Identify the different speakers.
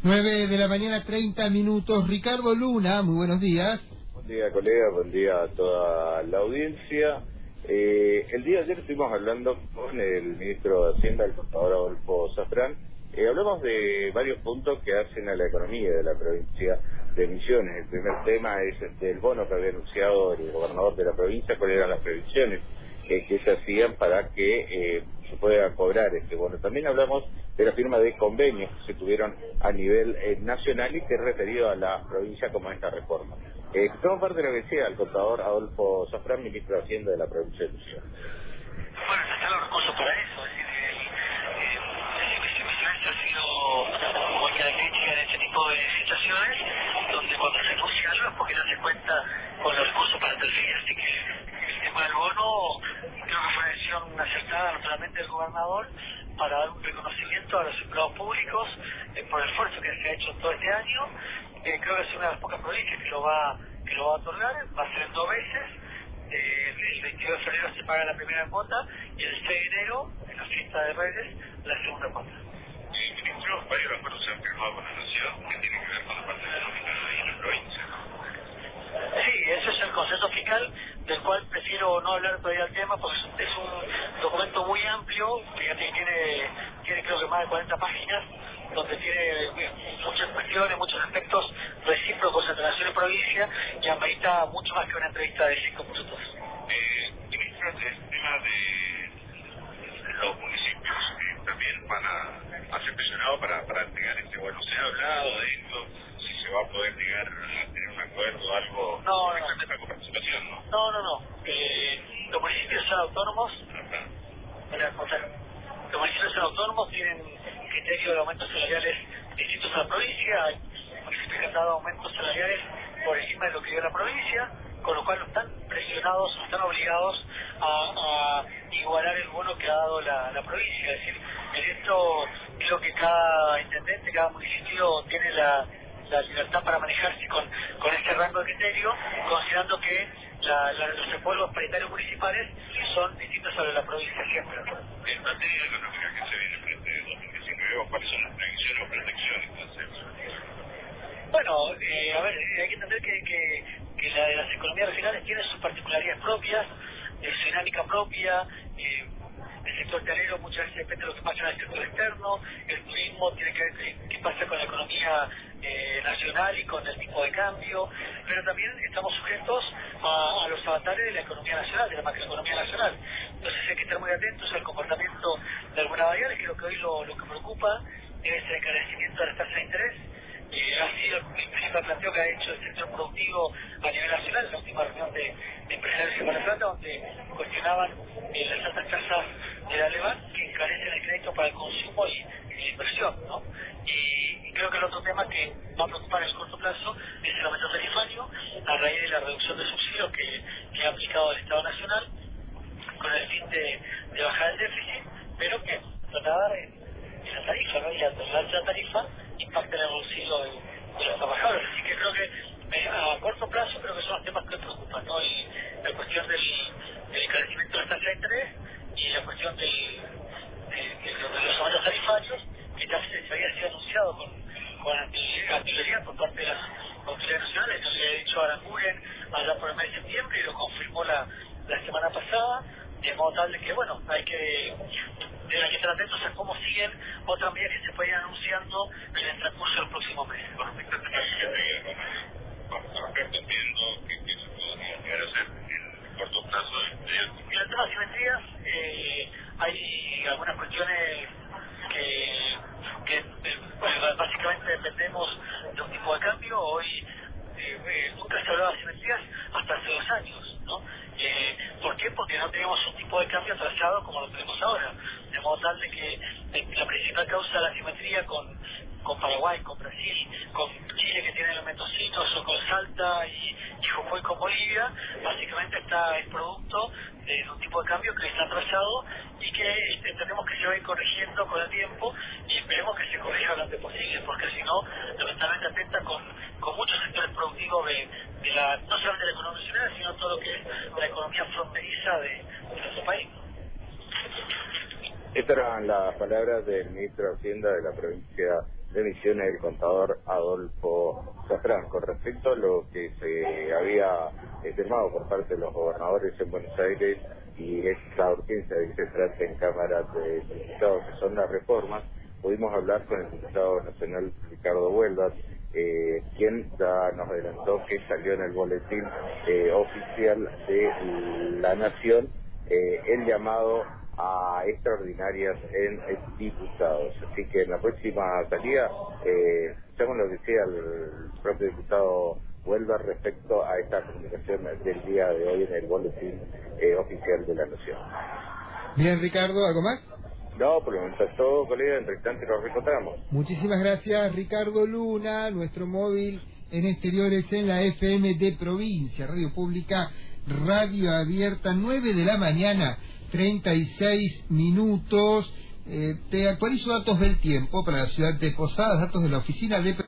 Speaker 1: 9 de la mañana, 30 minutos. Ricardo Luna, muy buenos días.
Speaker 2: Buen día, colega, buen día a toda la audiencia. El día de ayer estuvimos hablando con el ministro de Hacienda, el contador Adolfo Safrán. Hablamos de varios puntos que hacen a la economía de la provincia de Misiones. El primer tema es el bono que había anunciado el gobernador de la provincia, cuáles eran las previsiones que se hacían para que se pueda cobrar este bono. También hablamos de la firma de convenios que se tuvieron a nivel nacional y que es referido a la provincia como esta reforma. Somos parte de lo que decía el contador Adolfo Safrán, ministro de Hacienda de la provincia de Misiones.
Speaker 3: Bueno, están los recursos para eso, es decir, Misiones ha sido muy característica en este tipo de situaciones, donde cuando se anuncia algo es porque no se cuenta con los recursos para tal fin, así que el tema del bono creo que fue una decisión acertada naturalmente del gobernador para dar un reconocimiento a los empleados públicos por el esfuerzo que se ha hecho todo este año. Creo que es una de las pocas provincias que lo va a otorgar, va a ser en 2 veces. El 22 de febrero se paga la primera cuota y el 6 de enero, en la fiesta de Reyes, la segunda cuota.
Speaker 4: Ministro, varios acuerdos se han firmado con la Nación que tienen que ver con la parte económica y en la provincia.
Speaker 3: Sí, ese es el consenso fiscal, del cual prefiero no hablar todavía del tema, porque es un documento muy amplio, fíjate que tiene creo que más de 40 páginas, donde tiene muchas cuestiones, muchos aspectos recíprocos entre nación y provincia, y amerita mucho más que una entrevista de 5 minutos.
Speaker 4: Ministro, el tema de los municipios también van a ser presionados para entregar este bono. ¿Se ha hablado de esto? Si se va a poder llegar a tener un acuerdo, algo...
Speaker 3: No.
Speaker 4: Con participación, ¿no?
Speaker 3: No. Los municipios son autónomos. Los municipios son autónomos, tienen criterios de aumentos salariales distintos a la provincia. Hay municipios que han dado aumentos salariales por encima de lo que dio la provincia, con lo cual no están presionados, no están obligados a igualar el bono que ha dado la provincia. Es decir, en esto creo que cada intendente, cada municipio tiene la libertad para manejarse con este rango de criterio, considerando que los acuerdos paritarios municipales son distintos a los de la provincia siempre.
Speaker 4: En materia económica que se viene frente de 2019, ¿cuáles son las previsiones o protecciones que hacemos?
Speaker 3: Bueno, a ver, hay que entender que las economías regionales tienen sus particularidades propias, su dinámica propia. El sector hotelero muchas veces depende de lo que pasa en el sector externo, el turismo tiene que ver qué pasa con la economía nacional y con el tipo de cambio, pero también estamos sujetos a los avatares de la economía nacional, de la macroeconomía nacional. Entonces hay que estar muy atentos al comportamiento de algunas variables. Creo que hoy lo que preocupa es el encarecimiento de las tasas de interés. Ha sido el principal planteo que ha hecho el sector productivo a nivel nacional en la última reunión de empresarios de Mar del Plata, donde cuestionaban las altas tasas del alemán que encarecen el crédito para el consumo y la inversión, ¿no? Y creo que el otro tema que va a preocupar en el corto plazo es el aumento tarifario a raíz de la reducción de subsidios que ha aplicado el Estado Nacional con el fin de bajar el déficit, pero que tratada en la tarifa, ¿no? Y la alta tarifa impacta en el bolsillo de los trabajadores. Así que creo que a corto plazo creo que son los temas que preocupan, ¿no? Y la cuestión del encarecimiento de las tasas de interés y la cuestión de los aumentos tarifarios, que ya se había sido anunciado con anterioridad por parte de las autoridades nacionales. Yo le he dicho a Aranguren allá por el mes de septiembre y lo confirmó la semana pasada, de modo tal de que, bueno, hay que estar atentos a cómo siguen otras medidas que se pueden ir anunciando en el transcurso de los próximos meses.
Speaker 4: Bueno, entendiendo que se podría llegar a hacer en corto plazo.
Speaker 3: En el tema de simetrías, hay algunas cuestiones que básicamente dependemos de un tipo de cambio. Hoy nunca se hablaba de simetrías hasta hace 2 años, ¿no? ¿Por qué? Porque no teníamos un tipo de cambio trazado como lo tenemos ahora, de modo tal de que la principal causa de la asimetría con Paraguay, con Brasil, con Chile que tiene elementos citos, o con Salta y Jujuy con Bolivia, básicamente está el producto de un tipo de cambio que está atrasado y que entendemos que se va a ir corrigiendo con el tiempo y esperemos que se corrija lo antes posible, porque si no, lamentablemente atenta con muchos sectores productivos de la, no solamente de la economía nacional, sino todo lo que es la economía fronteriza de nuestro país.
Speaker 2: Estas eran las palabras del ministro de Hacienda de la provincia de de Misiones, el contador Adolfo Safrán. Con respecto a lo que se había firmado por parte de los gobernadores en Buenos Aires y esta urgencia de que se trate en Cámara de Diputados, que son las reformas, pudimos hablar con el diputado nacional Ricardo Huelva, quien ya nos adelantó que salió en el boletín oficial de la Nación el llamado a extraordinarias en diputados. Así que en la próxima salida, escuchamos lo que decía el propio diputado Huelva respecto a esta comunicación del día de hoy en el boletín oficial de la Nación.
Speaker 1: Bien, Ricardo, ¿algo más?
Speaker 2: No, por el momento es todo, colega, entre tanto nos reencontramos.
Speaker 1: Muchísimas gracias, Ricardo Luna, nuestro móvil en exteriores en la FM de provincia, Radio Pública, radio abierta, 9 de la mañana, 36 minutos. Te actualizo datos del tiempo para la ciudad de Posadas, datos de la oficina de